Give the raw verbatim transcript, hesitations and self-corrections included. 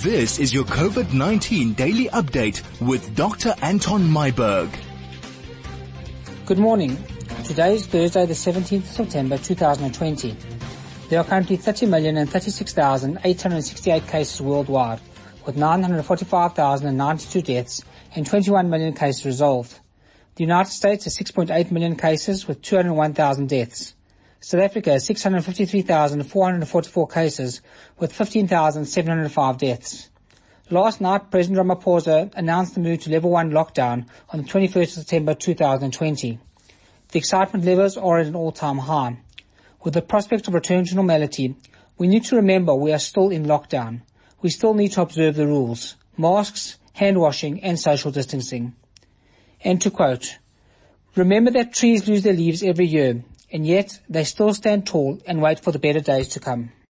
This is your COVID nineteen daily update with Doctor Anton Myberg. Good morning. Today is Thursday, the seventeenth of September two thousand twenty. There are currently thirty million thirty-six thousand eight hundred sixty-eight cases worldwide, with nine hundred forty-five thousand ninety-two deaths and twenty-one million cases resolved. The United States has six point eight million cases with two hundred one thousand deaths. South Africa has six hundred fifty-three thousand four hundred forty-four cases with fifteen thousand seven hundred five deaths. Last night, President Ramaphosa announced the move to level one lockdown on the twenty-first of September two thousand twenty. The excitement levels are at an all-time high. With the prospect of return to normality, we need to remember we are still in lockdown. We still need to observe the rules: masks, hand washing, and social distancing. And to quote, "Remember that trees lose their leaves every year, and yet they still stand tall and wait for the better days to come."